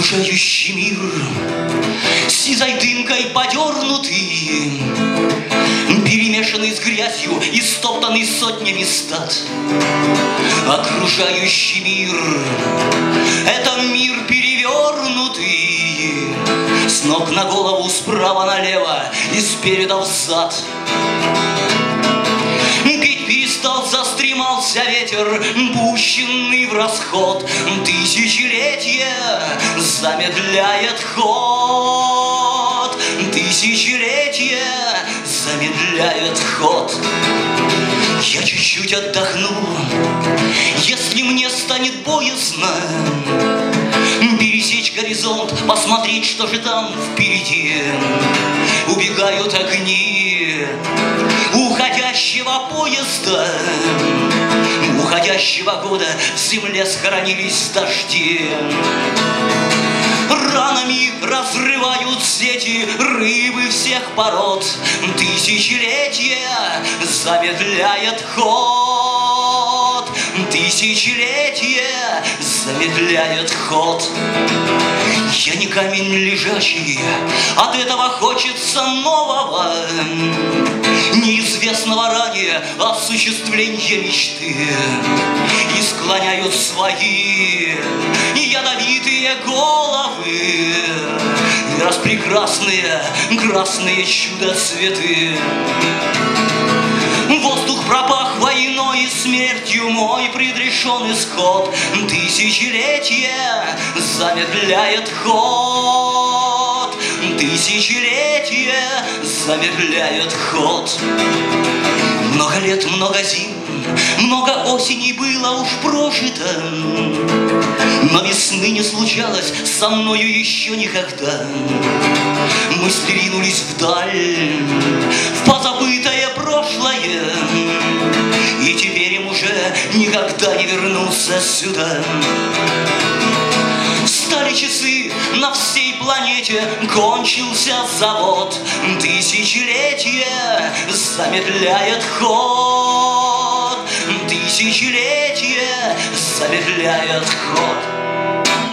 Окружающий мир сизой дымкой подернутый, перемешанный с грязью и стоптанный сотнями стад. Окружающий мир — это мир перевернутый, с ног на голову, справа налево и спереда взад. Петь перестал, застремался ветер, пущенный в расход. Тысячелетие замедляет ход, тысячелетие замедляет ход. Я чуть-чуть отдохну, если мне станет боязно пересечь горизонт, посмотреть, что же там впереди. Убегают огни уходящего поезда, уходящего года, в земле схоронились дожди. Ранами разрывают сети рыбы всех пород. Тысячелетие замедляет ход, тысячелетие замедляет ход. Я не камень лежачий, от этого хочется нового, неизвестного ранее осуществления мечты. И склоняют свои ядовитые головы распрекрасные красные чудо-цветы. Воздух пропах войной и смертью, мой предрешен исход. Тысячелетие замедляет ход, тысячелетие замедляет ход. Много лет, много зим, много осеней было уж прожито, но весны не случалось со мною еще никогда. Мысли ринулись вдаль, в позабытое прошлое, и теперь им уже никогда не вернуться сюда. Встали часы на всей планете, кончился завод. Тысячелетие замедляет ход, тысячелетие замедляет ход.